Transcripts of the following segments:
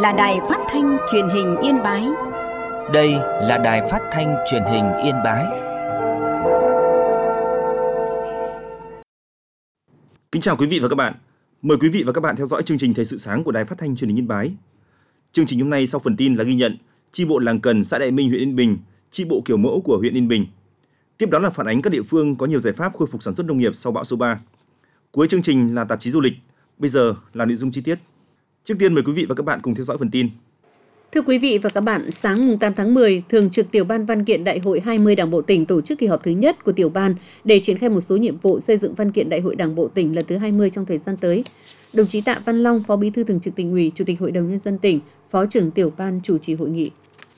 là Đài Phát thanh Truyền hình Yên Bái. Đây là Đài Phát thanh Truyền hình Yên Bái. Kính chào quý vị và các bạn. Mời quý vị và các bạn theo dõi chương trình Thời sự sáng của Đài Phát thanh Truyền hình Yên Bái. Chương trình hôm nay sau phần tin là ghi nhận chi bộ Làng Cần, xã Đại Minh, huyện Yên Bình, chi bộ Kiểu Mẫu của huyện Yên Bình. Tiếp đó là phản ánh các địa phương có nhiều giải pháp khôi phục sản xuất nông nghiệp sau bão số 3. Cuối chương trình là tạp chí du lịch. Bây giờ là nội dung chi tiết. Trước tiên mời quý vị và các bạn cùng theo dõi phần tin. Thưa quý vị và các bạn, sáng 8 tháng 10, Thường trực Tiểu ban Văn kiện Đại hội 20 Đảng bộ tỉnh tổ chức kỳ họp thứ nhất của Tiểu ban để triển khai một số nhiệm vụ xây dựng văn kiện Đại hội Đảng bộ tỉnh lần thứ 20 trong thời gian tới. Đồng chí Tạ Văn Long, Phó Bí thư Thường trực Tỉnh ủy, Chủ tịch Hội đồng Nhân dân tỉnh, Phó trưởng Tiểu ban chủ trì hội nghị.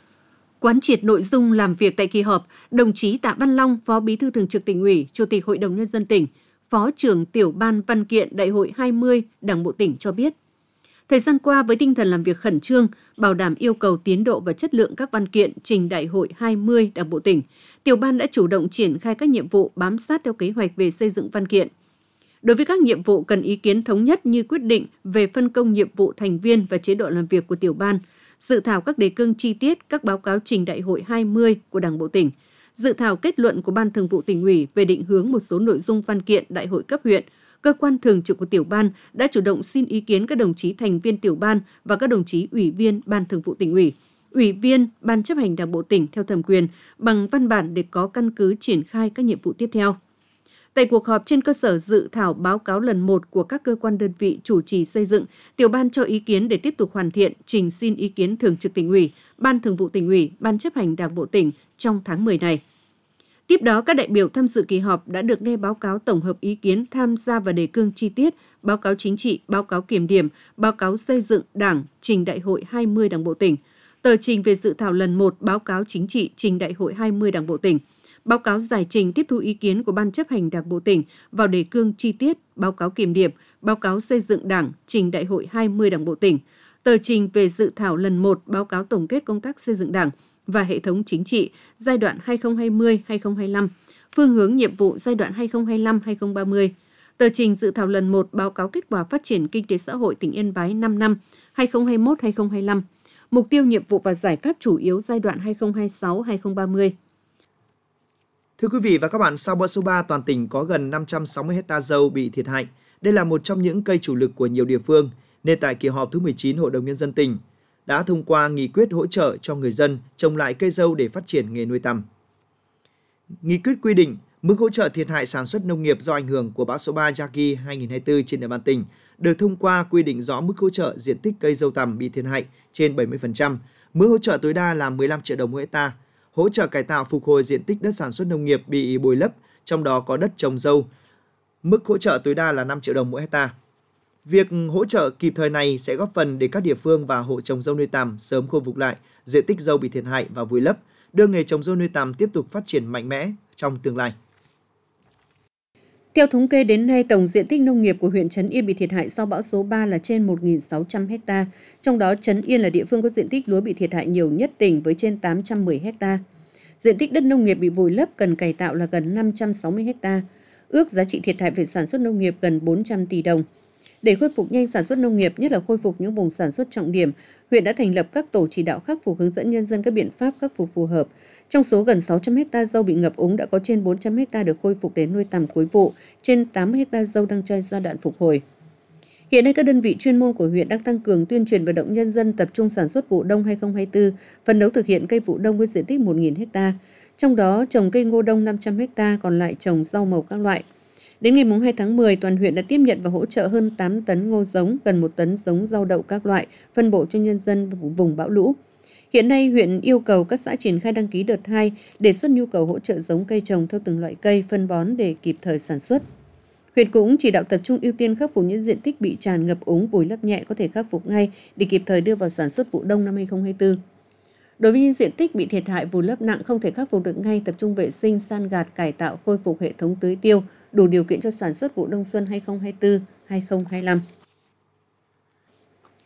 Quán triệt nội dung làm việc tại kỳ họp, đồng chí Tạ Văn Long, Phó Bí thư Thường trực Tỉnh ủy, Chủ tịch Hội đồng Nhân dân tỉnh, Phó trưởng Tiểu ban Văn kiện Đại hội 20 Đảng bộ tỉnh cho biết, thời gian qua, với tinh thần làm việc khẩn trương, bảo đảm yêu cầu tiến độ và chất lượng các văn kiện trình Đại hội 20 Đảng bộ tỉnh, Tiểu ban đã chủ động triển khai các nhiệm vụ bám sát theo kế hoạch về xây dựng văn kiện. Đối với các nhiệm vụ cần ý kiến thống nhất như quyết định về phân công nhiệm vụ thành viên và chế độ làm việc của Tiểu ban, dự thảo các đề cương chi tiết các báo cáo trình Đại hội 20 của Đảng bộ tỉnh, dự thảo kết luận của Ban Thường vụ Tỉnh ủy về định hướng một số nội dung văn kiện Đại hội cấp huyện, cơ quan thường trực của Tiểu ban đã chủ động xin ý kiến các đồng chí thành viên Tiểu ban và các đồng chí ủy viên Ban Thường vụ Tỉnh ủy, ủy viên Ban chấp hành Đảng bộ tỉnh theo thẩm quyền bằng văn bản để có căn cứ triển khai các nhiệm vụ tiếp theo. Tại cuộc họp, trên cơ sở dự thảo báo cáo lần 1 của các cơ quan đơn vị chủ trì xây dựng, Tiểu ban cho ý kiến để tiếp tục hoàn thiện, trình xin ý kiến Thường trực Tỉnh ủy, Ban Thường vụ Tỉnh ủy, Ban chấp hành Đảng bộ tỉnh trong tháng 10 này. Tiếp đó, các đại biểu tham dự kỳ họp đã được nghe báo cáo tổng hợp ý kiến tham gia vào đề cương chi tiết, báo cáo chính trị, báo cáo kiểm điểm, báo cáo xây dựng Đảng trình Đại hội 20 Đảng bộ tỉnh, tờ trình về dự thảo lần 1 báo cáo chính trị trình Đại hội 20 Đảng bộ tỉnh, báo cáo giải trình tiếp thu ý kiến của Ban chấp hành Đảng bộ tỉnh vào đề cương chi tiết, báo cáo kiểm điểm, báo cáo xây dựng Đảng trình Đại hội 20 Đảng bộ tỉnh, tờ trình về dự thảo lần 1 báo cáo tổng kết công tác xây dựng Đảng và hệ thống chính trị giai đoạn 2020-2025, phương hướng nhiệm vụ giai đoạn 2025-2030, tờ trình dự thảo lần 1 báo cáo kết quả phát triển kinh tế xã hội tỉnh Yên Bái 5 năm 2021-2025, mục tiêu nhiệm vụ và giải pháp chủ yếu giai đoạn 2026-2030. Thưa quý vị và các bạn, sau bão số 3, toàn tỉnh có gần 560 ha dâu bị thiệt hại. Đây là một trong những cây chủ lực của nhiều địa phương, nên tại kỳ họp thứ 19 Hội đồng Nhân dân tỉnh đã thông qua nghị quyết hỗ trợ cho người dân trồng lại cây dâu để phát triển nghề nuôi tầm. Nghị quyết quy định mức hỗ trợ thiệt hại sản xuất nông nghiệp do ảnh hưởng của bão số 3 Yagi 2024 trên địa bàn tỉnh được thông qua quy định rõ mức hỗ trợ diện tích cây dâu tằm bị thiệt hại trên 70%, mức hỗ trợ tối đa là 15 triệu đồng mỗi hectare, hỗ trợ cải tạo phục hồi diện tích đất sản xuất nông nghiệp bị bồi lấp, trong đó có đất trồng dâu, mức hỗ trợ tối đa là 5 triệu đồng mỗi hectare. Việc hỗ trợ kịp thời này sẽ góp phần để các địa phương và hộ trồng dâu nuôi tằm sớm khôi phục lại diện tích dâu bị thiệt hại và vùi lấp, đưa nghề trồng dâu nuôi tằm tiếp tục phát triển mạnh mẽ trong tương lai. Theo thống kê đến nay, tổng diện tích nông nghiệp của huyện Trấn Yên bị thiệt hại sau bão số 3 là trên 1.600 ha, trong đó Trấn Yên là địa phương có diện tích lúa bị thiệt hại nhiều nhất tỉnh với trên 810 ha. Diện tích đất nông nghiệp bị vùi lấp cần cải tạo là gần 560 ha, ước giá trị thiệt hại về sản xuất nông nghiệp gần 400 tỷ đồng. Để khôi phục nhanh sản xuất nông nghiệp, nhất là khôi phục những vùng sản xuất trọng điểm, huyện đã thành lập các tổ chỉ đạo khắc phục, hướng dẫn nhân dân các biện pháp khắc phục phù hợp. Trong số gần 600 ha dâu bị ngập úng đã có trên 400 ha được khôi phục để nuôi tầm cuối vụ, trên 80 ha dâu đang trong giai đoạn phục hồi. Hiện nay các đơn vị chuyên môn của huyện đang tăng cường tuyên truyền vận động nhân dân tập trung sản xuất vụ đông 2024, phấn đấu thực hiện cây vụ đông với diện tích 1.000 ha. Trong đó trồng cây ngô đông 500 ha, còn lại trồng rau màu các loại. Đến ngày 2 tháng 10, toàn huyện đã tiếp nhận và hỗ trợ hơn 8 tấn ngô giống, gần 1 tấn giống rau đậu các loại, phân bổ cho nhân dân vùng bão lũ. Hiện nay, huyện yêu cầu các xã triển khai đăng ký đợt 2, đề xuất nhu cầu hỗ trợ giống cây trồng theo từng loại cây, phân bón để kịp thời sản xuất. Huyện cũng chỉ đạo tập trung ưu tiên khắc phục những diện tích bị tràn ngập úng, vùi lấp nhẹ có thể khắc phục ngay để kịp thời đưa vào sản xuất vụ đông năm 2024. Đối với những diện tích bị thiệt hại vùi lấp nặng không thể khắc phục được ngay, tập trung vệ sinh, san gạt, cải tạo, khôi phục hệ thống tưới tiêu, đủ điều kiện cho sản xuất vụ đông xuân 2024-2025.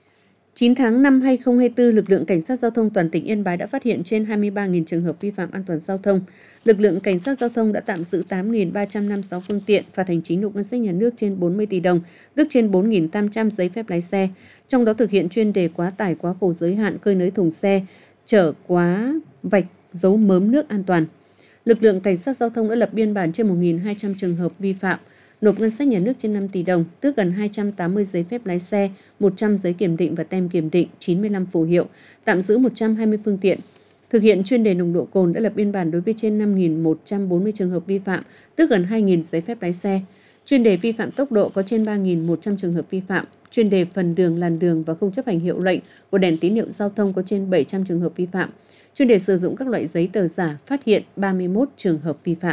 9 tháng năm 2024, lực lượng Cảnh sát Giao thông toàn tỉnh Yên Bái đã phát hiện trên 23.000 trường hợp vi phạm an toàn giao thông. Lực lượng Cảnh sát Giao thông đã tạm giữ 8.356 phương tiện, phạt hành chính nộp ngân sách nhà nước trên 40 tỷ đồng, tức trên 4.800 giấy phép lái xe. Trong đó thực hiện chuyên đề quá tải, quá khổ giới hạn, cơi nới thùng xe, chở quá vạch, dấu mớm nước an toàn. Lực lượng Cảnh sát Giao thông đã lập biên bản trên 1.200 trường hợp vi phạm, nộp ngân sách nhà nước trên 5 tỷ đồng, tước gần 280 giấy phép lái xe, 100 giấy kiểm định và tem kiểm định, 95 phù hiệu, tạm giữ 120 phương tiện. Thực hiện chuyên đề nồng độ cồn đã lập biên bản đối với trên 5.140 trường hợp vi phạm, tước gần 2.000 giấy phép lái xe. Chuyên đề vi phạm tốc độ có trên 3.100 trường hợp vi phạm. Chuyên đề phần đường, làn đường và không chấp hành hiệu lệnh của đèn tín hiệu giao thông có trên 700 trường hợp vi phạm. Chuyên đề sử dụng các loại giấy tờ giả phát hiện 31 trường hợp vi phạm.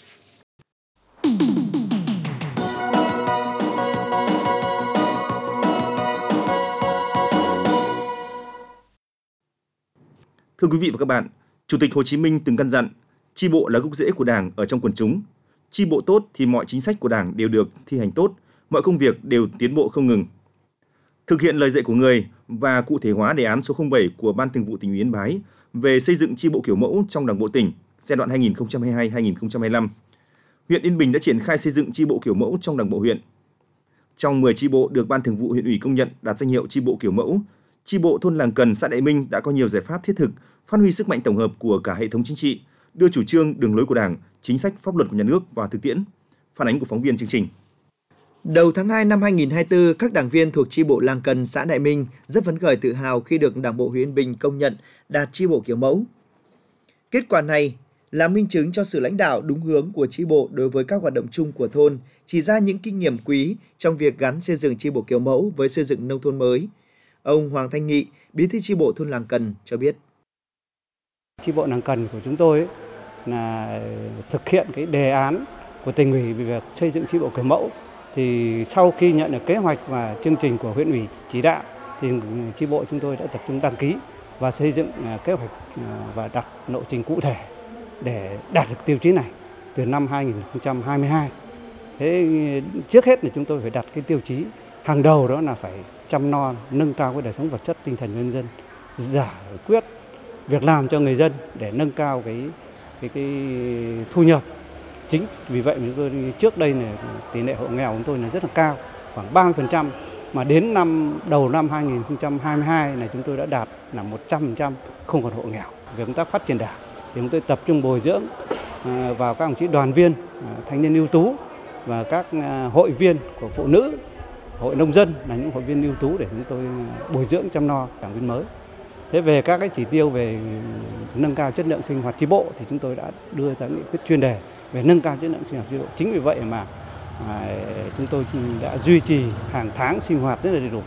Thưa quý vị và các bạn, Chủ tịch Hồ Chí Minh từng căn dặn, chi bộ là gốc rễ của Đảng ở trong quần chúng. Chi bộ tốt thì mọi chính sách của Đảng đều được thi hành tốt, mọi công việc đều tiến bộ không ngừng. Thực hiện lời dạy của người và cụ thể hóa đề án số 07 của Ban Thường vụ Tỉnh ủy Yên Bái về xây dựng chi bộ kiểu mẫu trong Đảng bộ tỉnh giai đoạn 2022-2025, huyện Yên Bình đã triển khai xây dựng chi bộ kiểu mẫu trong Đảng bộ huyện. Trong 10 chi bộ được Ban Thường vụ huyện ủy công nhận đạt danh hiệu chi bộ kiểu mẫu, chi bộ thôn Làng Cần, xã Đại Minh đã có nhiều giải pháp thiết thực, phát huy sức mạnh tổng hợp của cả hệ thống chính trị, đưa chủ trương, đường lối của Đảng, chính sách, pháp luật của nhà nước vào thực tiễn. Phản ánh của phóng viên chương trình. Đầu tháng 2 năm 2024, các đảng viên thuộc chi bộ Làng Cần, xã Đại Minh rất phấn khởi tự hào khi được Đảng bộ huyện Yên Bình công nhận đạt chi bộ kiểu mẫu. Kết quả này là minh chứng cho sự lãnh đạo đúng hướng của chi bộ đối với các hoạt động chung của thôn, chỉ ra những kinh nghiệm quý trong việc gắn xây dựng chi bộ kiểu mẫu với xây dựng nông thôn mới. Ông Hoàng Thanh Nghị, bí thư chi bộ thôn Làng Cần cho biết. Chi bộ Làng Cần của chúng tôi là thực hiện cái đề án của tỉnh ủy về việc xây dựng chi bộ kiểu mẫu. Thì sau khi nhận được kế hoạch và chương trình của huyện ủy chỉ đạo, thì chi bộ chúng tôi đã tập trung đăng ký và xây dựng kế hoạch và đặt lộ trình cụ thể để đạt được tiêu chí này từ năm 2022. Thế trước hết là chúng tôi phải đặt cái tiêu chí hàng đầu, đó là phải chăm lo, nâng cao cái đời sống vật chất tinh thần nhân dân, giải quyết việc làm cho người dân để nâng cao cái thu nhập. Chính vì vậy chúng tôi trước đây là tỷ lệ hộ nghèo của chúng tôi là rất là cao, khoảng 30%, mà đến đầu năm 2022 này chúng tôi đã đạt là 100%, không còn hộ nghèo. Về công tác phát triển Đảng thì chúng tôi tập trung bồi dưỡng vào các đồng chí đoàn viên, thanh niên ưu tú và các hội viên của phụ nữ, hội nông dân là những hội viên ưu tú để chúng tôi bồi dưỡng chăm lo đảng viên mới. Thế về các cái chỉ tiêu về nâng cao chất lượng sinh hoạt chi bộ thì chúng tôi đã đưa ra nghị quyết chuyên đề về nâng cao chất lượng sinh hoạt chi bộ. Chính vì vậy mà chúng tôi đã duy trì hàng tháng sinh hoạt rất là đầy đủ.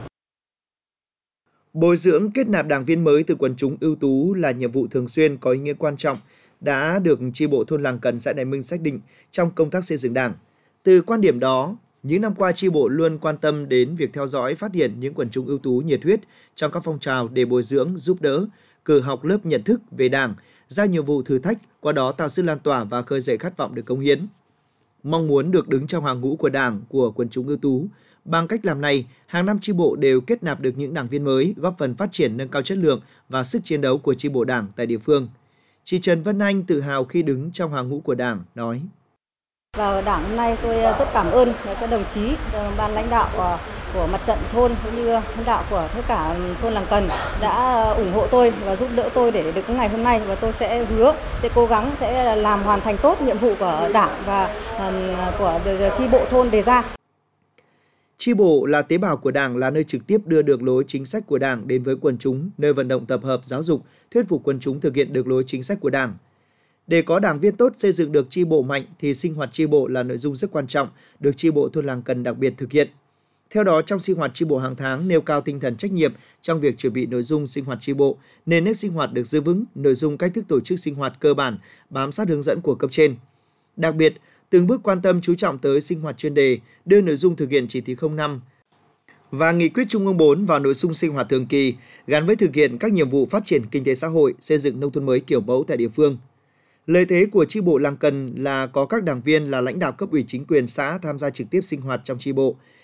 Bồi dưỡng kết nạp đảng viên mới từ quần chúng ưu tú là nhiệm vụ thường xuyên có ý nghĩa quan trọng đã được chi bộ thôn Làng Cần, xã Đại Minh xác định trong công tác xây dựng Đảng. Từ quan điểm đó, những năm qua chi bộ luôn quan tâm đến việc theo dõi, phát hiện những quần chúng ưu tú nhiệt huyết trong các phong trào để bồi dưỡng, giúp đỡ, cử học lớp nhận thức về Đảng, giao nhiệm vụ thử thách, qua đó tạo sức lan tỏa và khơi dậy khát vọng được cống hiến. Mong muốn được đứng trong hàng ngũ của Đảng, của quần chúng ưu tú, bằng cách làm này, hàng năm chi bộ đều kết nạp được những đảng viên mới, góp phần phát triển, nâng cao chất lượng và sức chiến đấu của chi bộ Đảng tại địa phương. Chị Trần Vân Anh tự hào khi đứng trong hàng ngũ của Đảng, nói: Vào Đảng hôm nay tôi rất cảm ơn các đồng chí, ban lãnh đạo của mặt trận thôn cũng như lãnh đạo của tất cả thôn Làng Cần đã ủng hộ tôi và giúp đỡ tôi để được cái ngày hôm nay, và tôi sẽ hứa sẽ cố gắng sẽ làm hoàn thành tốt nhiệm vụ của Đảng và của chi bộ thôn đề ra. Chi bộ là tế bào của Đảng, là nơi trực tiếp đưa đường lối chính sách của Đảng đến với quần chúng, nơi vận động tập hợp, giáo dục, thuyết phục quần chúng thực hiện đường lối chính sách của Đảng. Để có đảng viên tốt, xây dựng được chi bộ mạnh thì sinh hoạt chi bộ là nội dung rất quan trọng, được chi bộ thôn Làng Cần đặc biệt thực hiện. Theo đó, trong sinh hoạt chi bộ hàng tháng nêu cao tinh thần trách nhiệm trong việc chuẩn bị nội dung sinh hoạt chi bộ, nền nếp sinh hoạt được giữ vững, nội dung cách thức tổ chức sinh hoạt cơ bản bám sát hướng dẫn của cấp trên. Đặc biệt, từng bước quan tâm chú trọng tới sinh hoạt chuyên đề, đưa nội dung thực hiện chỉ thị 05 và nghị quyết Trung ương 4 vào nội dung sinh hoạt thường kỳ, gắn với thực hiện các nhiệm vụ phát triển kinh tế xã hội, xây dựng nông thôn mới kiểu mẫu tại địa phương. Lợi thế của chi bộ Làng Cần là có các đảng viên là lãnh đạo cấp ủy chính quyền xã tham gia trực tiếp sinh hoạt trong chi bộ,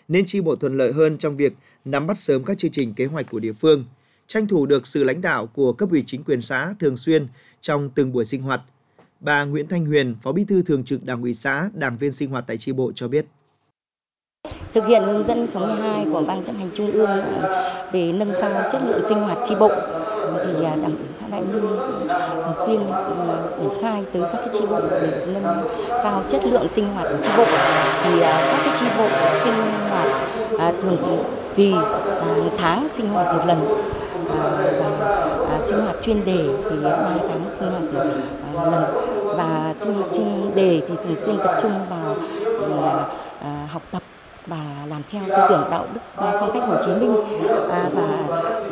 nên chi bộ thuận lợi hơn trong việc nắm bắt sớm các chương trình kế hoạch của địa phương, tranh thủ được sự lãnh đạo của cấp ủy chính quyền xã thường xuyên trong từng buổi sinh hoạt. Bà Nguyễn Thanh Huyền, Phó Bí thư Thường trực Đảng ủy xã, đảng viên sinh hoạt tại chi bộ cho biết. Thực hiện hướng dẫn số 12 của Ban chấp hành Trung ương về nâng cao chất lượng sinh hoạt chi bộ, thì Đảng ủy xã Đại Minh thường xuyên triển khai tới các chi bộ để nâng cao chất lượng sinh hoạt của chi bộ. Thì các chi bộ sinh hoạt thường kỳ tháng sinh hoạt một lần, và sinh hoạt chuyên đề thì 3 tháng sinh hoạt một lần, và sinh hoạt chuyên đề thì thường xuyên tập trung vào học tập và làm theo tư tưởng đạo đức phong cách Hồ Chí Minh, và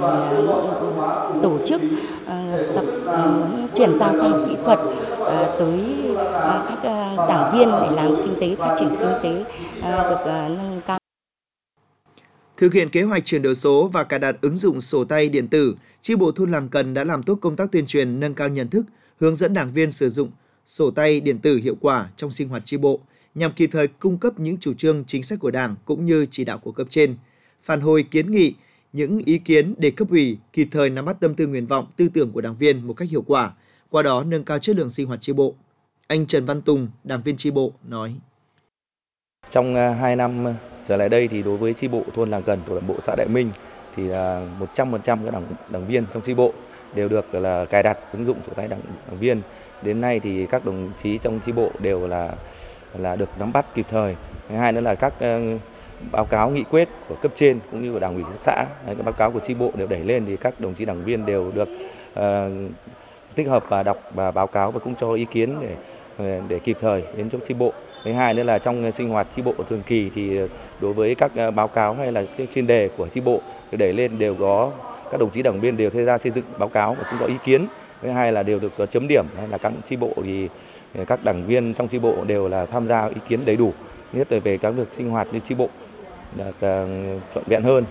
tổ chức tập chuyển giao khoa học kỹ thuật tới các đảng viên để làm kinh tế, phát triển kinh tế được nâng cao. Thực hiện kế hoạch chuyển đổi số và cài đặt ứng dụng sổ tay điện tử, chi bộ thôn Làng Cần đã làm tốt công tác tuyên truyền, nâng cao nhận thức, hướng dẫn đảng viên sử dụng sổ tay điện tử hiệu quả trong sinh hoạt chi bộ, nhằm kịp thời cung cấp những chủ trương chính sách của Đảng cũng như chỉ đạo của cấp trên, phản hồi kiến nghị những ý kiến để cấp ủy kịp thời nắm bắt tâm tư nguyện vọng, tư tưởng của đảng viên một cách hiệu quả, qua đó nâng cao chất lượng sinh hoạt chi bộ. Anh Trần Văn Tùng, đảng viên chi bộ nói: Trong 2 năm trở lại đây thì đối với chi bộ thôn Làng Cần của Đảng bộ xã Đại Minh thì 100% các đảng viên trong chi bộ đều được là cài đặt ứng dụng sổ tay đảng viên. Đến nay thì các đồng chí trong chi bộ đều là được nắm bắt kịp thời. Thứ hai nữa là các báo cáo nghị quyết của cấp trên cũng như của đảng ủy xã, các báo cáo của chi bộ đều đẩy lên thì các đồng chí đảng viên đều được tích hợp và đọc và báo cáo và cũng cho ý kiến để kịp thời đến cho chi bộ. Thứ hai nữa là trong sinh hoạt chi bộ thường kỳ thì đối với các báo cáo hay là chuyên đề của chi bộ đẩy lên đều có các đồng chí đảng viên đều tham gia xây dựng báo cáo và cũng có ý kiến. Thứ hai là đều được chấm điểm, hay là các chi bộ thì các đảng viên trong chi bộ đều là tham gia ý kiến đầy đủ, nhất là về các việc sinh hoạt như chi bộ được trọn vẹn hơn.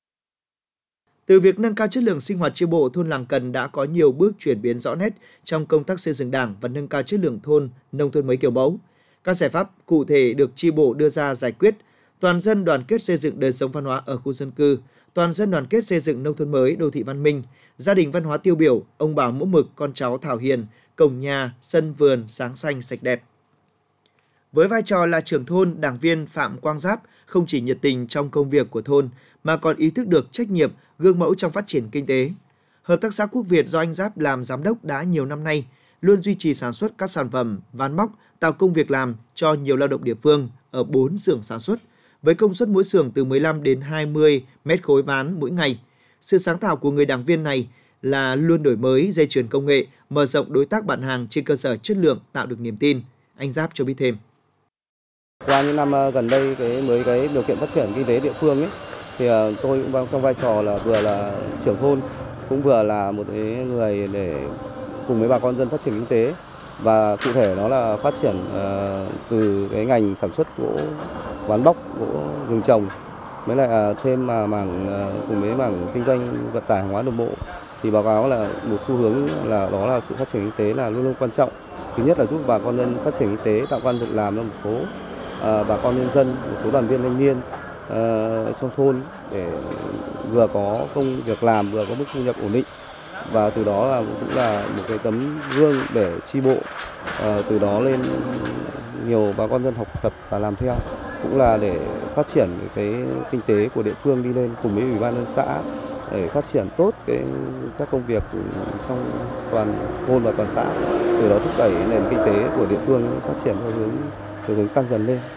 Từ việc nâng cao chất lượng sinh hoạt chi bộ, thôn Làng Cần đã có nhiều bước chuyển biến rõ nét trong công tác xây dựng Đảng và nâng cao chất lượng thôn nông thôn mới kiểu mẫu. Các giải pháp cụ thể được chi bộ đưa ra giải quyết: toàn dân đoàn kết xây dựng đời sống văn hóa ở khu dân cư, toàn dân đoàn kết xây dựng nông thôn mới, đô thị văn minh, gia đình văn hóa tiêu biểu, ông bà mẫu mực, con cháu thảo hiền, cổng nhà, sân vườn sáng xanh sạch đẹp. Với vai trò là trưởng thôn, đảng viên Phạm Quang Giáp không chỉ nhiệt tình trong công việc của thôn mà còn ý thức được trách nhiệm, gương mẫu trong phát triển kinh tế. Hợp tác xã Quốc Việt do anh Giáp làm giám đốc đã nhiều năm nay, luôn duy trì sản xuất các sản phẩm ván móc, tạo công việc làm cho nhiều lao động địa phương ở 4 xưởng sản xuất, với công suất mỗi xưởng từ 15 đến 20 mét khối ván mỗi ngày. Sự sáng tạo của người đảng viên này là luôn đổi mới dây chuyền công nghệ, mở rộng đối tác bạn hàng trên cơ sở chất lượng, tạo được niềm tin. Anh Giáp cho biết thêm. Qua những năm gần đây cái điều kiện phát triển kinh tế địa phương ấy, thì tôi cũng trong vai trò là vừa là trưởng thôn cũng vừa là một cái người để cùng với bà con dân phát triển kinh tế, và cụ thể nó là phát triển từ cái ngành sản xuất gỗ ván bóc, gỗ rừng trồng, mới lại thêm mảng cùng với mảng kinh doanh vận tải hàng hóa đường bộ, thì báo cáo là một xu hướng là đó là sự phát triển kinh tế là luôn luôn quan trọng. Thứ nhất là giúp bà con dân phát triển kinh tế, tạo công an việc làm cho một số bà con nhân dân, một số đoàn viên thanh niên trong thôn để vừa có công việc làm, vừa có mức thu nhập ổn định, và từ đó là cũng là một cái tấm gương để chi bộ từ đó lên nhiều bà con dân học tập và làm theo, cũng là để phát triển cái kinh tế của địa phương đi lên cùng với ủy ban nhân xã để phát triển tốt các công việc trong toàn thôn và toàn xã, từ đó thúc đẩy nền kinh tế của địa phương phát triển theo hướng tăng dần lên.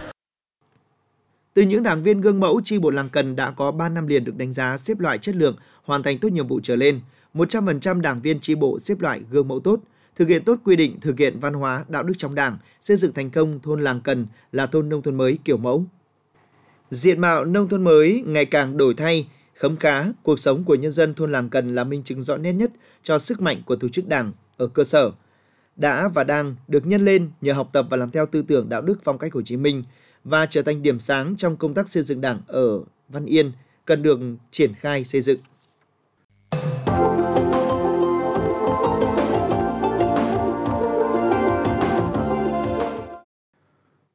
Từ những đảng viên gương mẫu, chi bộ Làng Cần đã có 3 năm liền được đánh giá xếp loại chất lượng, hoàn thành tốt nhiệm vụ trở lên. 100% đảng viên chi bộ xếp loại gương mẫu tốt, thực hiện tốt quy định, thực hiện văn hóa, đạo đức trong Đảng, xây dựng thành công thôn Làng Cần là thôn nông thôn mới kiểu mẫu. Diện mạo nông thôn mới ngày càng đổi thay, khấm khá, cuộc sống của nhân dân thôn Làng Cần là minh chứng rõ nét nhất cho sức mạnh của tổ chức Đảng ở cơ sở, đã và đang được nhân lên nhờ học tập và làm theo tư tưởng đạo đức phong cách Hồ Chí Minh, và trở thành điểm sáng trong công tác xây dựng Đảng ở Văn Yên cần được triển khai xây dựng.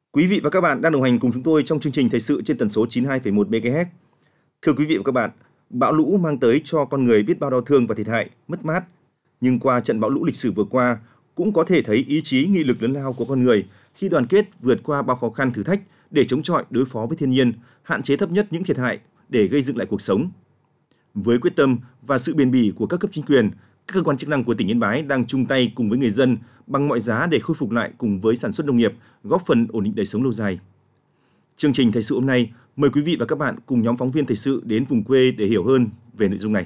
Quý vị và các bạn đang đồng hành cùng chúng tôi trong chương trình thời sự trên tần số 92,1 MHz. Thưa quý vị và các bạn, bão lũ mang tới cho con người biết bao đau thương và thiệt hại, mất mát. Nhưng qua trận bão lũ lịch sử vừa qua, cũng có thể thấy ý chí nghị lực lớn lao của con người khi đoàn kết vượt qua bao khó khăn thử thách để chống chọi đối phó với thiên nhiên, hạn chế thấp nhất những thiệt hại để gây dựng lại cuộc sống. Với quyết tâm và sự bền bỉ của các cấp chính quyền, các cơ quan chức năng của tỉnh Yên Bái đang chung tay cùng với người dân bằng mọi giá để khôi phục lại cùng với sản xuất nông nghiệp, góp phần ổn định đời sống lâu dài. Chương trình thời sự hôm nay mời quý vị và các bạn cùng nhóm phóng viên thời sự đến vùng quê để hiểu hơn về nội dung này.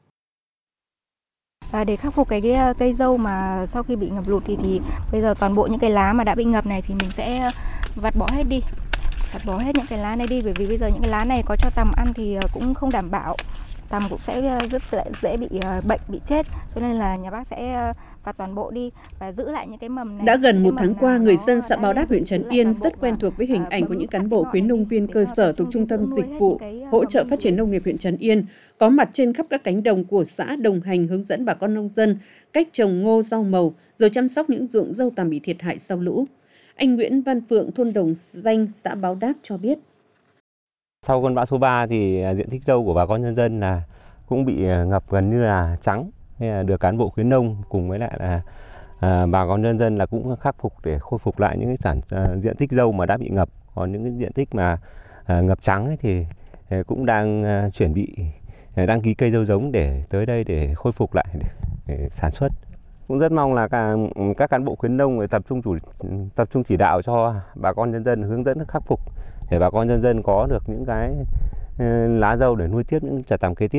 Và để khắc phục cái cây dâu mà sau khi bị ngập lụt thì bây giờ toàn bộ những cái lá mà đã bị ngập này thì mình sẽ vặt bỏ hết đi. Vặt bỏ hết những cái lá này đi, bởi vì bây giờ những cái lá này có cho tằm ăn thì cũng không đảm bảo. Tằm cũng sẽ rất dễ bị bệnh, bị chết. Cho nên là nhà bác sẽ vặt toàn bộ đi và giữ lại những cái mầm này. Đã gần một tháng qua, người dân xã Báo Đáp, huyện Trấn Yên rất quen thuộc với hình ảnh của những cán bộ khuyến nông viên cơ sở thuộc Trung tâm Dịch vụ Hỗ trợ Phát triển Nông nghiệp huyện Trấn Yên có mặt trên khắp các cánh đồng của xã, đồng hành hướng dẫn bà con nông dân cách trồng ngô, rau màu, rồi chăm sóc những ruộng dâu tằm bị thiệt hại sau lũ. Anh Nguyễn Văn Phượng, thôn Đồng Danh, xã Báo Đáp cho biết. Sau cơn bão số 3 thì diện tích dâu của bà con nhân dân là cũng bị ngập gần như là trắng. Được cán bộ khuyến nông cùng với lại là bà con nhân dân là cũng khắc phục để khôi phục lại những cái diện tích dâu mà đã bị ngập. Còn những cái diện tích mà ngập trắng ấy thì cũng đang chuẩn bị đăng ký cây dâu giống để tới đây để khôi phục lại để sản xuất. Cũng rất mong là các cán bộ khuyến nông tập trung chỉ đạo cho bà con nhân dân, hướng dẫn khắc phục để bà con nhân dân có được những cái lá dâu để nuôi tiếp những trà tằm kế tiếp.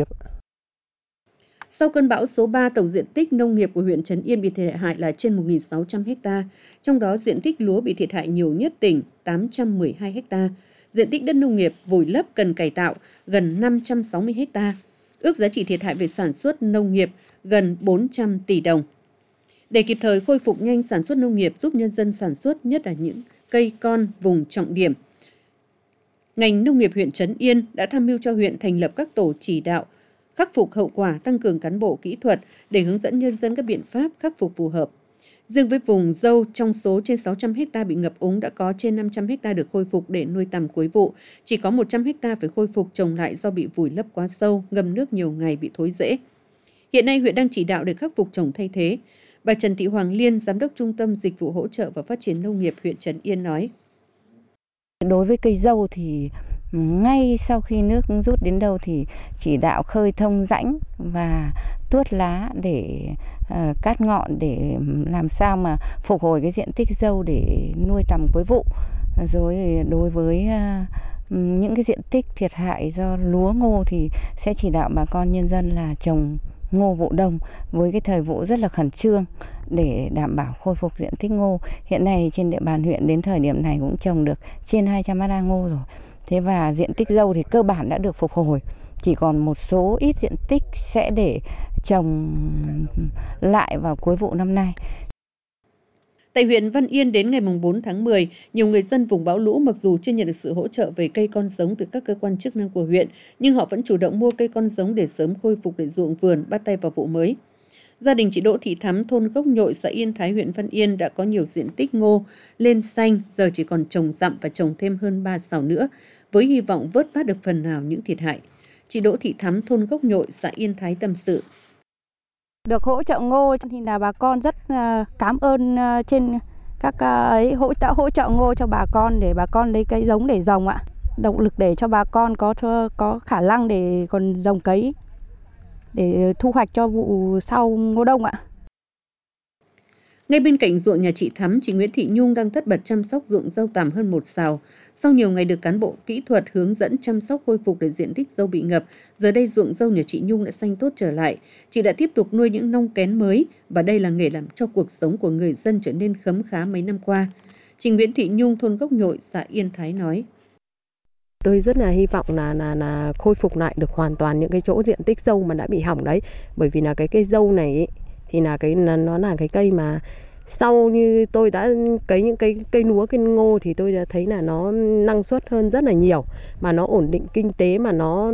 Sau cơn bão số 3, tổng diện tích nông nghiệp của huyện Trấn Yên bị thiệt hại là trên 1.600 ha, trong đó diện tích lúa bị thiệt hại nhiều nhất tỉnh 812 ha, diện tích đất nông nghiệp vùi lấp cần cải tạo gần 560 ha, ước giá trị thiệt hại về sản xuất nông nghiệp gần 400 tỷ đồng. Để kịp thời khôi phục nhanh sản xuất nông nghiệp, giúp nhân dân sản xuất, nhất là những cây con vùng trọng điểm, ngành nông nghiệp huyện Trấn Yên đã tham mưu cho huyện thành lập các tổ chỉ đạo khắc phục hậu quả, tăng cường cán bộ kỹ thuật để hướng dẫn nhân dân các biện pháp khắc phục phù hợp. Riêng với vùng dâu, trong số trên 600 ha bị ngập úng đã có trên 500 ha được khôi phục để nuôi tằm cuối vụ, chỉ có 100 ha phải khôi phục trồng lại do bị vùi lấp quá sâu, ngâm nước nhiều ngày bị thối rễ. Hiện nay huyện đang chỉ đạo để khắc phục trồng thay thế. Bà Trần Thị Hoàng Liên, Giám đốc Trung tâm Dịch vụ Hỗ trợ và Phát triển Nông nghiệp huyện Trấn Yên nói. Đối với cây dâu thì ngay sau khi nước rút đến đâu thì chỉ đạo khơi thông rãnh và tuốt lá để cắt ngọn để làm sao mà phục hồi cái diện tích dâu để nuôi tầm cuối vụ. Rồi đối với những cái diện tích thiệt hại do lúa ngô thì sẽ chỉ đạo bà con nhân dân là trồng ngô vụ đông với cái thời vụ rất là khẩn trương để đảm bảo khôi phục diện tích ngô. Hiện nay trên địa bàn huyện đến thời điểm này cũng trồng được trên 200 ha ngô rồi. Thế và diện tích dâu thì cơ bản đã được phục hồi. Chỉ còn một số ít diện tích sẽ để trồng lại vào cuối vụ năm nay. Tại huyện Văn Yên đến ngày 4 tháng 10, nhiều người dân vùng bão lũ mặc dù chưa nhận được sự hỗ trợ về cây con giống từ các cơ quan chức năng của huyện, nhưng họ vẫn chủ động mua cây con giống để sớm khôi phục để ruộng vườn bắt tay vào vụ mới. Gia đình chị Đỗ Thị Thắm, thôn Gốc Nhội, xã Yên Thái, huyện Văn Yên đã có nhiều diện tích ngô lên xanh, giờ chỉ còn trồng dặm và trồng thêm hơn 3 sào nữa, với hy vọng vớt vát được phần nào những thiệt hại. Chị Đỗ Thị Thắm, thôn Gốc Nhội, xã Yên Thái tâm sự. Được hỗ trợ ngô thì là bà con rất cảm ơn trên các ấy đã hỗ trợ ngô cho bà con để bà con lấy cây giống để trồng ạ. Động lực để cho bà con có khả năng để còn trồng cấy để thu hoạch cho vụ sau ngô đông ạ. Ngay bên cạnh ruộng nhà chị Thắm, chị Nguyễn Thị Nhung đang tất bật chăm sóc ruộng dâu tằm hơn 1 sào. Sau nhiều ngày được cán bộ kỹ thuật hướng dẫn chăm sóc khôi phục để diện tích dâu bị ngập, giờ đây ruộng dâu nhà chị Nhung đã xanh tốt trở lại. Chị đã tiếp tục nuôi những nông kén mới và đây là nghề làm cho cuộc sống của người dân trở nên khấm khá mấy năm qua. Chị Nguyễn Thị Nhung, thôn Gốc Nhội, xã Yên Thái nói. Tôi rất là hy vọng là khôi phục lại được hoàn toàn những cái chỗ diện tích dâu mà đã bị hỏng đấy, bởi vì là cái cây dâu này ấy, thì nó là cái cây mà sau như tôi đã cấy những cây lúa, cây ngô thì tôi đã thấy là nó năng suất hơn rất là nhiều, mà nó ổn định kinh tế, mà nó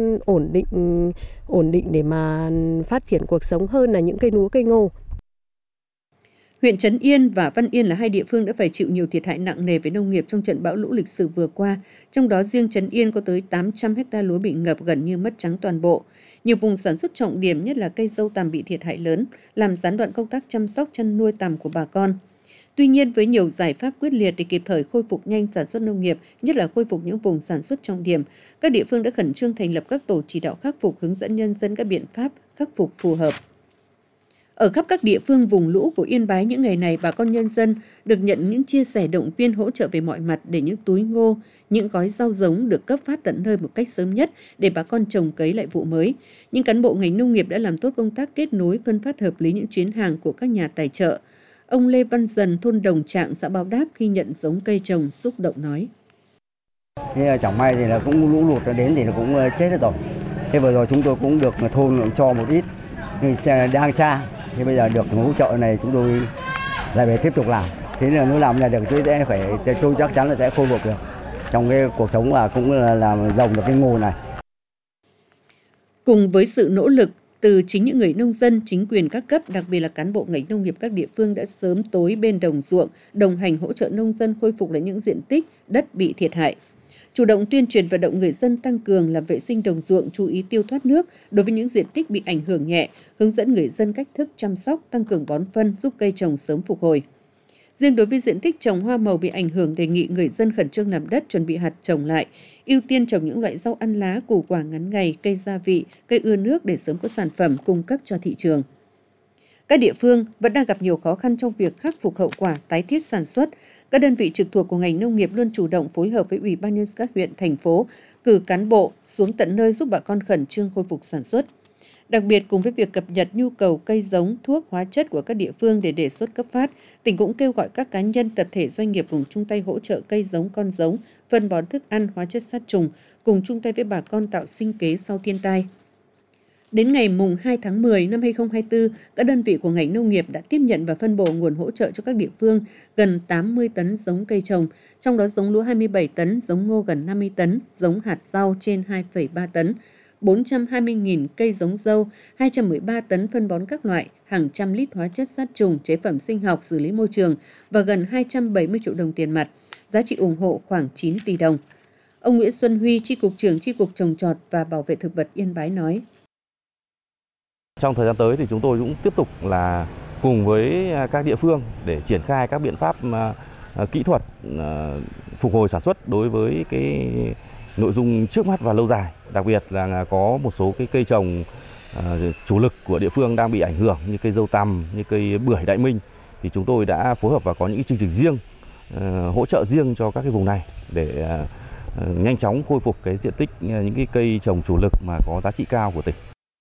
ổn định để mà phát triển cuộc sống hơn là những cây lúa, cây ngô. Huyện Trấn Yên và Văn Yên là hai địa phương đã phải chịu nhiều thiệt hại nặng nề về nông nghiệp trong trận bão lũ lịch sử vừa qua. Trong đó riêng Trấn Yên có tới 800 ha lúa bị ngập, gần như mất trắng toàn bộ. Nhiều vùng sản xuất trọng điểm nhất là cây dâu tằm bị thiệt hại lớn, làm gián đoạn công tác chăm sóc chăn nuôi tằm của bà con. Tuy nhiên, với nhiều giải pháp quyết liệt để kịp thời khôi phục nhanh sản xuất nông nghiệp, nhất là khôi phục những vùng sản xuất trọng điểm, các địa phương đã khẩn trương thành lập các tổ chỉ đạo khắc phục, hướng dẫn nhân dân các biện pháp khắc phục phù hợp. Ở khắp các địa phương vùng lũ của Yên Bái những ngày này, bà con nhân dân được nhận những chia sẻ động viên hỗ trợ về mọi mặt để những túi ngô, những gói rau giống được cấp phát tận nơi một cách sớm nhất để bà con trồng cấy lại vụ mới. Những cán bộ ngành nông nghiệp đã làm tốt công tác kết nối, phân phát hợp lý những chuyến hàng của các nhà tài trợ. Ông Lê Văn Dần, thôn Đồng Trạng, xã Báo Đáp khi nhận giống cây trồng xúc động nói. Thế chẳng may thì là cũng lũ lụt đến thì nó cũng chết hết rồi. Thế vừa rồi chúng tôi cũng được thôn cho một ít đang tra. Thế bây giờ được hỗ trợ này chúng tôi lại phải tiếp tục làm. Thế là nó làm là được tôi chắc chắn là sẽ khôi phục được trong cái cuộc sống và cũng là làm giàu được cái ngô này. Cùng với sự nỗ lực từ chính những người nông dân, chính quyền các cấp, đặc biệt là cán bộ ngành nông nghiệp các địa phương đã sớm tối bên đồng ruộng, đồng hành hỗ trợ nông dân khôi phục lại những diện tích đất bị thiệt hại. Chủ động tuyên truyền vận động người dân tăng cường làm vệ sinh đồng ruộng, chú ý tiêu thoát nước đối với những diện tích bị ảnh hưởng nhẹ, hướng dẫn người dân cách thức chăm sóc, tăng cường bón phân giúp cây trồng sớm phục hồi. Riêng đối với diện tích trồng hoa màu bị ảnh hưởng, đề nghị người dân khẩn trương làm đất, chuẩn bị hạt trồng lại, ưu tiên trồng những loại rau ăn lá, củ quả ngắn ngày, cây gia vị, cây ưa nước để sớm có sản phẩm cung cấp cho thị trường. Các địa phương vẫn đang gặp nhiều khó khăn trong việc khắc phục hậu quả tái thiết sản xuất. Các đơn vị trực thuộc của ngành nông nghiệp luôn chủ động phối hợp với Ủy ban nhân dân các huyện, thành phố, cử cán bộ xuống tận nơi giúp bà con khẩn trương khôi phục sản xuất. Đặc biệt, cùng với việc cập nhật nhu cầu cây giống, thuốc, hóa chất của các địa phương để đề xuất cấp phát, tỉnh cũng kêu gọi các cá nhân, tập thể, doanh nghiệp cùng chung tay hỗ trợ cây giống, con giống, phân bón thức ăn, hóa chất sát trùng, cùng chung tay với bà con tạo sinh kế sau thiên tai. Đến ngày mùng 2 tháng 10 năm 2024, các đơn vị của ngành nông nghiệp đã tiếp nhận và phân bổ nguồn hỗ trợ cho các địa phương gần 80 tấn giống cây trồng, trong đó giống lúa 27 tấn, giống ngô gần 50 tấn, giống hạt rau trên 2,3 tấn, 420.000 cây giống dâu, 213 tấn phân bón các loại, hàng trăm lít hóa chất sát trùng, chế phẩm sinh học xử lý môi trường và gần 270 triệu đồng tiền mặt, giá trị ủng hộ khoảng 9 tỷ đồng. Ông Nguyễn Xuân Huy, Chi cục trưởng Chi cục Trồng trọt và Bảo vệ thực vật Yên Bái nói. Trong thời gian tới thì chúng tôi cũng tiếp tục là cùng với các địa phương để triển khai các biện pháp kỹ thuật phục hồi sản xuất đối với cái nội dung trước mắt và lâu dài. Đặc biệt là có một số cái cây trồng chủ lực của địa phương đang bị ảnh hưởng như cây dâu tằm, như cây bưởi Đại Minh thì chúng tôi đã phối hợp và có những chương trình riêng hỗ trợ riêng cho các cái vùng này để nhanh chóng khôi phục cái diện tích những cái cây trồng chủ lực mà có giá trị cao của tỉnh.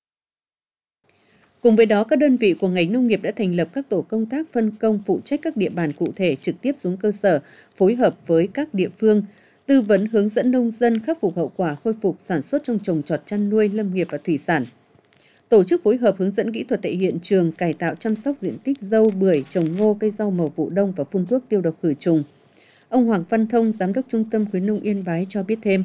Cùng với đó, các đơn vị của ngành nông nghiệp đã thành lập các tổ công tác phân công phụ trách các địa bàn cụ thể, trực tiếp xuống cơ sở, phối hợp với các địa phương, tư vấn hướng dẫn nông dân khắc phục hậu quả, khôi phục sản xuất trong trồng trọt, chăn nuôi, lâm nghiệp và thủy sản. Tổ chức phối hợp hướng dẫn kỹ thuật tại hiện trường, cải tạo chăm sóc diện tích dâu, bưởi, trồng ngô, cây rau màu vụ đông và phun thuốc tiêu độc khử trùng. Ông Hoàng Văn Thông, Giám đốc Trung tâm Khuyến nông Yên Bái cho biết thêm.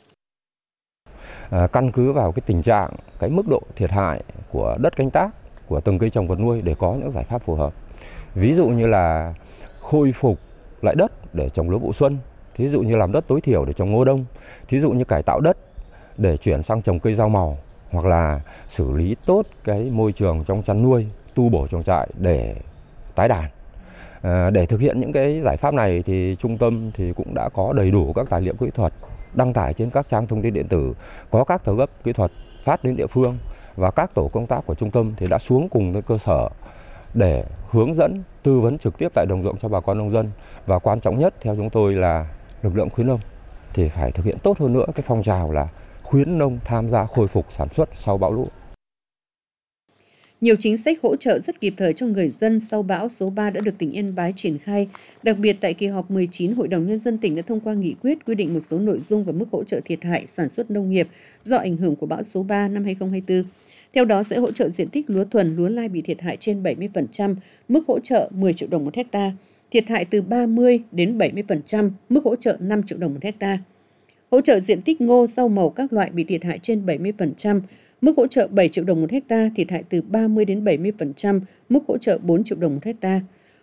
Căn cứ vào cái tình trạng, cái mức độ thiệt hại của đất canh tác, của từng cây trồng vật nuôi để có những giải pháp phù hợp. Ví dụ như là khôi phục lại đất để trồng lúa vụ xuân, thí dụ như làm đất tối thiểu để trồng ngô đông, thí dụ như cải tạo đất để chuyển sang trồng cây rau màu, hoặc là xử lý tốt cái môi trường trong chăn nuôi, tu bổ chuồng trại để tái đàn. Để thực hiện những cái giải pháp này thì trung tâm thì cũng đã có đầy đủ các tài liệu kỹ thuật đăng tải trên các trang thông tin điện tử, có các tờ gấp kỹ thuật phát đến địa phương và các tổ công tác của trung tâm thì đã xuống cùng với cơ sở để hướng dẫn, tư vấn trực tiếp tại đồng ruộng cho bà con nông dân. Và quan trọng nhất theo chúng tôi là lực lượng khuyến nông thì phải thực hiện tốt hơn nữa cái phong trào là khuyến nông tham gia khôi phục sản xuất sau bão lũ. Nhiều chính sách hỗ trợ rất kịp thời cho người dân sau bão số 3 đã được tỉnh Yên Bái triển khai. Đặc biệt tại kỳ họp 19, Hội đồng Nhân dân tỉnh đã thông qua nghị quyết quy định một số nội dung và mức hỗ trợ thiệt hại sản xuất nông nghiệp do ảnh hưởng của bão số 3 năm 2024. Theo đó sẽ hỗ trợ diện tích lúa thuần, lúa lai bị thiệt hại trên 70%, mức hỗ trợ 10 triệu đồng một hectare, thiệt hại từ 30 đến 70%, mức hỗ trợ 5 triệu đồng một hectare. Hỗ trợ diện tích ngô, rau màu các loại bị thiệt hại trên 70%, mức hỗ trợ 7 triệu đồng một hectare, thiệt hại từ 30 đến 70%, mức hỗ trợ 4 triệu đồng một hectare.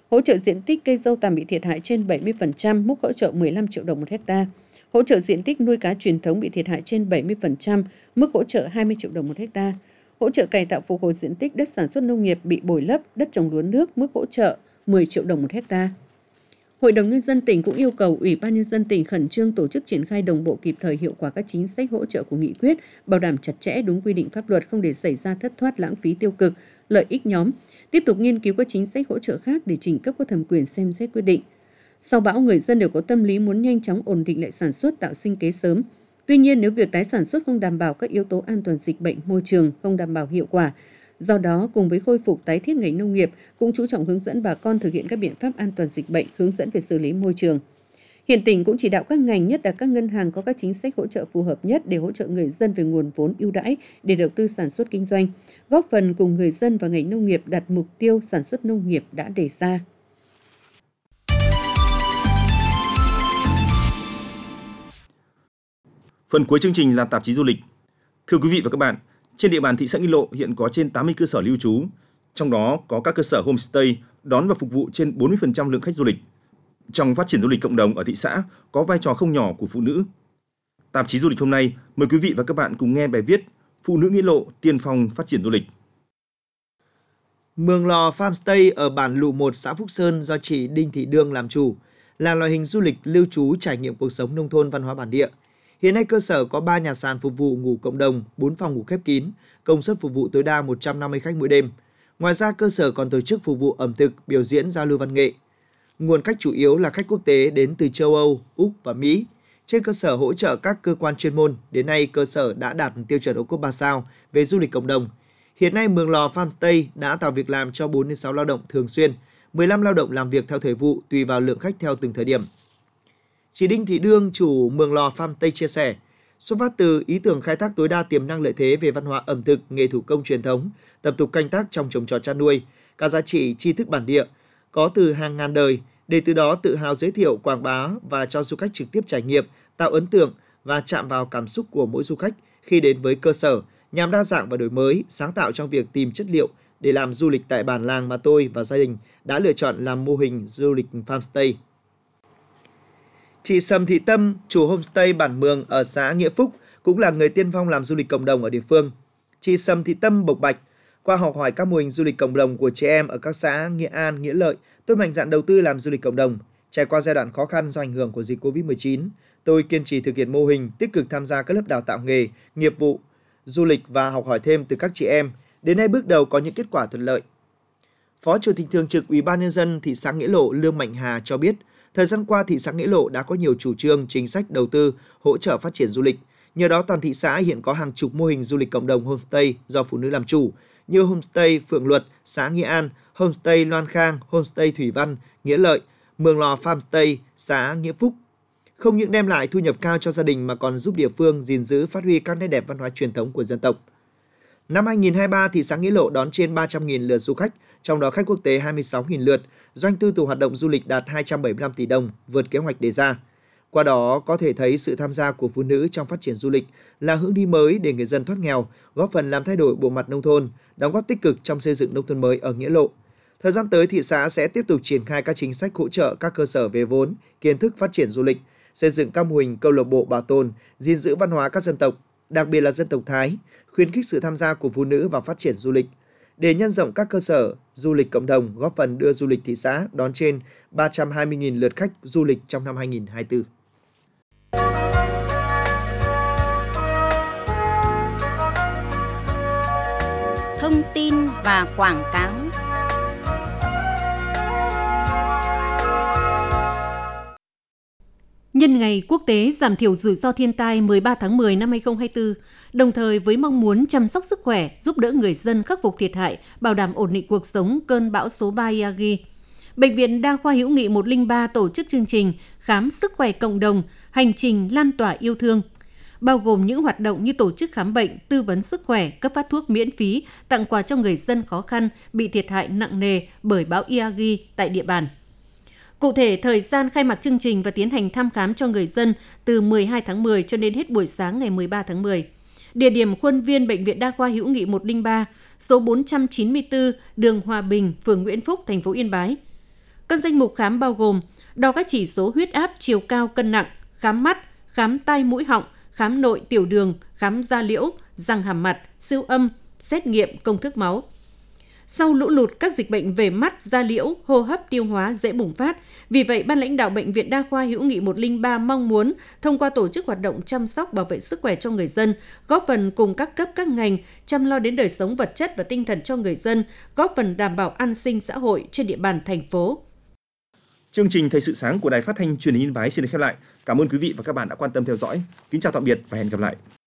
hỗ trợ diện tích cây dâu tằm bị thiệt hại trên 70%, mức hỗ trợ 15 triệu đồng một hectare. Hỗ trợ diện tích nuôi cá truyền thống bị thiệt hại trên 70%, mức hỗ trợ 20 triệu đồng một hectare. Hỗ trợ cải tạo phục hồi diện tích đất sản xuất nông nghiệp bị bồi lấp, đất trồng lúa nước, mức hỗ trợ 10 triệu đồng một hectare. Hội đồng Nhân dân tỉnh cũng yêu cầu Ủy ban Nhân dân tỉnh khẩn trương tổ chức triển khai đồng bộ kịp thời hiệu quả các chính sách hỗ trợ của nghị quyết, bảo đảm chặt chẽ đúng quy định pháp luật, không để xảy ra thất thoát, lãng phí tiêu cực, lợi ích nhóm. Tiếp tục nghiên cứu các chính sách hỗ trợ khác để trình cấp có thẩm quyền xem xét quyết định. Sau bão, người dân đều có tâm lý muốn nhanh chóng ổn định lại sản xuất, tạo sinh kế sớm. Tuy nhiên, nếu việc tái sản xuất không đảm bảo các yếu tố an toàn dịch bệnh, môi trường, không đảm bảo hiệu quả, do đó, cùng với khôi phục tái thiết ngành nông nghiệp, cũng chú trọng hướng dẫn bà con thực hiện các biện pháp an toàn dịch bệnh, hướng dẫn về xử lý môi trường. Hiện tỉnh cũng chỉ đạo các ngành, nhất là các ngân hàng có các chính sách hỗ trợ phù hợp nhất để hỗ trợ người dân về nguồn vốn ưu đãi để đầu tư sản xuất kinh doanh, góp phần cùng người dân và ngành nông nghiệp đạt mục tiêu sản xuất nông nghiệp đã đề ra. Phần cuối chương trình là tạp chí du lịch. Thưa quý vị và các bạn, trên địa bàn thị xã Nghĩa Lộ hiện có trên 80 cơ sở lưu trú, trong đó có các cơ sở homestay đón và phục vụ trên 40% lượng khách du lịch. Trong phát triển du lịch cộng đồng ở thị xã có vai trò không nhỏ của phụ nữ. Tạp chí du lịch hôm nay mời quý vị và các bạn cùng nghe bài viết Phụ nữ Nghĩa Lộ tiên phong phát triển du lịch. Mường Lò Farmstay ở bản Lù 1 xã Phúc Sơn do chị Đinh Thị Đương làm chủ, là loại hình du lịch lưu trú trải nghiệm cuộc sống nông thôn văn hóa bản địa. Hiện nay cơ sở có 3 nhà sàn phục vụ ngủ cộng đồng, 4 phòng ngủ khép kín, công suất phục vụ tối đa 150 khách mỗi đêm. Ngoài ra cơ sở còn tổ chức phục vụ ẩm thực, biểu diễn, giao lưu văn nghệ. Nguồn khách chủ yếu là khách quốc tế đến từ châu Âu, Úc và Mỹ. Trên cơ sở hỗ trợ các cơ quan chuyên môn, đến nay cơ sở đã đạt tiêu chuẩn ô cốp 3 sao về du lịch cộng đồng. Hiện nay Mường Lò Farmstay đã tạo việc làm cho 4 đến 6 lao động thường xuyên, 15 lao động làm việc theo thời vụ tùy vào lượng khách theo từng thời điểm. Chị Đinh Thị Đương, chủ Mường Lò Farmstay chia sẻ, xuất phát từ ý tưởng khai thác tối đa tiềm năng lợi thế về văn hóa ẩm thực, nghề thủ công truyền thống, tập tục canh tác trong trồng trọt chăn nuôi, các giá trị tri thức bản địa có từ hàng ngàn đời, để từ đó tự hào giới thiệu, quảng bá và cho du khách trực tiếp trải nghiệm, tạo ấn tượng và chạm vào cảm xúc của mỗi du khách khi đến với cơ sở, nhằm đa dạng và đổi mới, sáng tạo trong việc tìm chất liệu để làm du lịch tại bản làng mà tôi và gia đình đã lựa chọn làm mô hình du lịch farmstay. Chị Sầm Thị Tâm, chủ homestay bản Mường ở xã Nghĩa Phúc, cũng là người tiên phong làm du lịch cộng đồng ở địa phương. Chị Sầm Thị Tâm bộc bạch, qua học hỏi các mô hình du lịch cộng đồng của chị em ở các xã Nghĩa An, Nghĩa Lợi, tôi mạnh dạn đầu tư làm du lịch cộng đồng. Trải qua giai đoạn khó khăn do ảnh hưởng của dịch Covid-19, tôi kiên trì thực hiện mô hình, tích cực tham gia các lớp đào tạo nghề, nghiệp vụ, du lịch và học hỏi thêm từ các chị em. Đến nay bước đầu có những kết quả thuận lợi. Phó Chủ tịch Thường trực Ủy ban Nhân dân thị xã Nghĩa Lộ Lương Mạnh Hà cho biết, thời gian qua thị xã Nghĩa Lộ đã có nhiều chủ trương, chính sách đầu tư, hỗ trợ phát triển du lịch. Nhờ đó toàn thị xã hiện có hàng chục mô hình du lịch cộng đồng homestay do phụ nữ làm chủ, như homestay Phượng Luật, xã Nghĩa An, homestay Loan Khang, homestay Thủy Văn, Nghĩa Lợi, Mường Lò Farmstay, xã Nghĩa Phúc. Không những đem lại thu nhập cao cho gia đình mà còn giúp địa phương gìn giữ, phát huy các nét đẹp văn hóa truyền thống của dân tộc. Năm 2023, thị xã Nghĩa Lộ đón trên 300.000 lượt du khách, trong đó khách quốc tế 26.000 lượt, doanh thu từ hoạt động du lịch đạt 275 tỷ đồng, vượt kế hoạch đề ra. Qua đó có thể thấy sự tham gia của phụ nữ trong phát triển du lịch là hướng đi mới để người dân thoát nghèo, góp phần làm thay đổi bộ mặt nông thôn, đóng góp tích cực trong xây dựng nông thôn mới ở Nghĩa Lộ. Thời gian tới, thị xã sẽ tiếp tục triển khai các chính sách hỗ trợ các cơ sở về vốn, kiến thức phát triển du lịch, xây dựng các mô hình câu lạc bộ bảo tồn, gìn giữ văn hóa các dân tộc, đặc biệt là dân tộc Thái, khuyến khích sự tham gia của phụ nữ vào phát triển du lịch, để nhân rộng các cơ sở du lịch cộng đồng, góp phần đưa du lịch thị xã đón trên 320.000 lượt khách du lịch trong năm 2024. Thông tin và quảng cáo. Nhân ngày Quốc tế giảm thiểu rủi ro thiên tai 13 tháng 10 năm 2024, đồng thời với mong muốn chăm sóc sức khỏe, giúp đỡ người dân khắc phục thiệt hại, bảo đảm ổn định cuộc sống cơn bão số 3 Yagi, Bệnh viện Đa khoa Hữu nghị 103 tổ chức chương trình Khám sức khỏe cộng đồng, hành trình lan tỏa yêu thương, bao gồm những hoạt động như tổ chức khám bệnh, tư vấn sức khỏe, cấp phát thuốc miễn phí, tặng quà cho người dân khó khăn bị thiệt hại nặng nề bởi bão Yagi tại địa bàn. Cụ thể, thời gian khai mạc chương trình và tiến hành thăm khám cho người dân từ 12 tháng 10 cho đến hết buổi sáng ngày 13 tháng 10. Địa điểm khuôn viên Bệnh viện Đa khoa Hữu nghị 103, số 494, đường Hòa Bình, phường Nguyễn Phúc, thành phố Yên Bái. Các danh mục khám bao gồm đo các chỉ số huyết áp, chiều cao, cân nặng, khám mắt, khám tai mũi họng, khám nội tiểu đường, khám da liễu, răng hàm mặt, siêu âm, xét nghiệm công thức máu. Sau lũ lụt, các dịch bệnh về mắt, da liễu, hô hấp, tiêu hóa dễ bùng phát. Vì vậy, Ban lãnh đạo Bệnh viện Đa khoa Hữu nghị 103 mong muốn thông qua tổ chức hoạt động chăm sóc bảo vệ sức khỏe cho người dân, góp phần cùng các cấp các ngành chăm lo đến đời sống vật chất và tinh thần cho người dân, góp phần đảm bảo an sinh xã hội trên địa bàn thành phố. Chương trình Thời sự sáng của Đài Phát thanh Truyền hình Yên Bái xin được khép lại. Cảm ơn quý vị và các bạn đã quan tâm theo dõi. Kính chào tạm biệt và hẹn gặp lại.